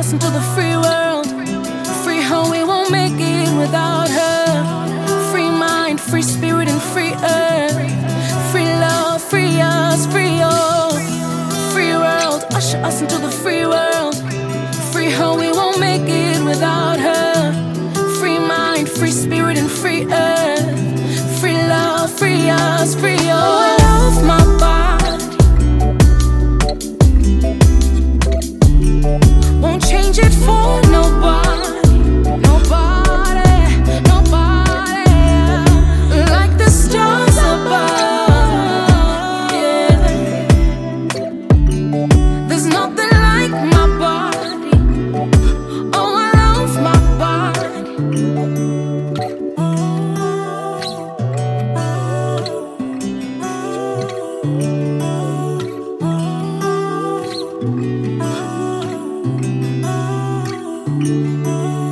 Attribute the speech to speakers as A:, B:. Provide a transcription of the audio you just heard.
A: us into the free world. Free how we won't make it without her. Free mind, free spirit, and free earth. Free love, free us, free all. Free world, usher us into the free world. Free how we won't make it without her. Free mind, free spirit, and free earth. Free love, free us, free all. I love my body. Won't change it for nobody. Nobody, nobody. Like the stars above, yeah. There's nothing like my body. Oh, I love my body.